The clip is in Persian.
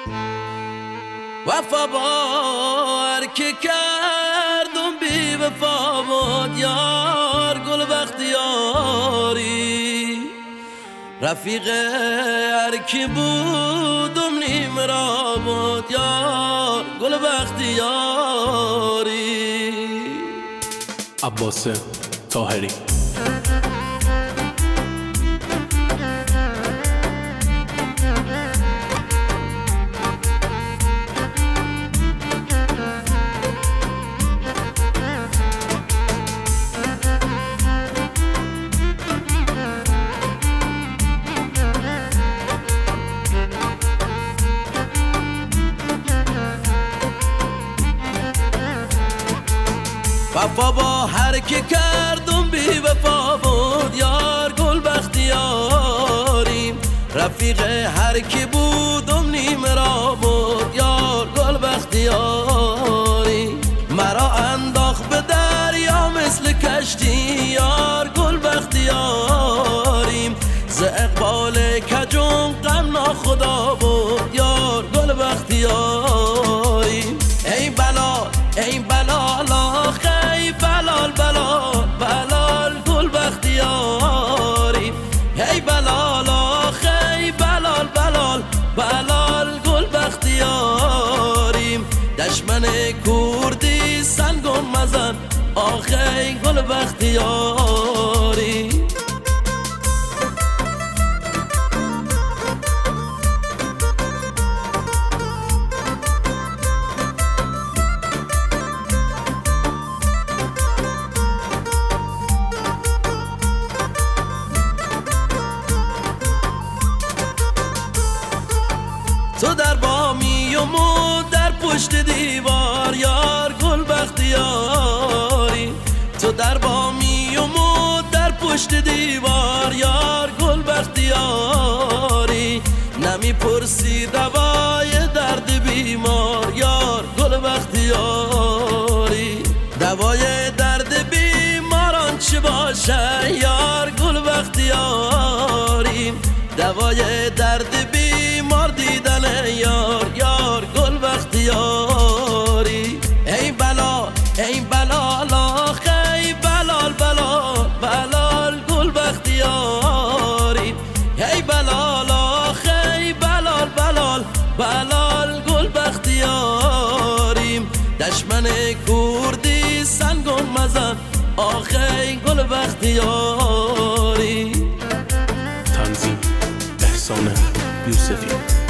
وفا بار که کردم بی وفا بود یار گل بختیاری رفیق هر کی بودم نیم را بود یار گل بختیاری. عباس طاهری. وفا با هر که کردم بی وفا بود یار گل بختیاری رفیق هر کی بودم نیم را بود یار گل بختیاری. مرا انداخت به دریا مثل کشتی یار گل بختیاری ز اقبال کجم غم ناخدا بود یار گل بختیاری. ای بلال ای بلال آخی بلال بلال بلال گل بختیاری ای بلال آخی بلال بلال بلال گل بختیاری. دشمن کردی سنگم مزن آخی گل بختیاری. تو در بامی و مو در پشت دیوار یار گل بختیاری تو در بامی و مو در پشت دیوار یار گل بختیاری. نمی پرسی دوای درد بیمار یار گل بختیاری. دوای درد بیماران چه باشه یار گل بختیاری. دوای درد بیمار دیدن یار یار گل بختیاری. ای بلال ای بلال آخی بلال بلال بلال گل بختیاری ای بلال آخی بلال بلال بلال گل بختیاری. دشمن کردی سنگم مزن آخی گل بختیاری. تنظیم احسان یوسفی.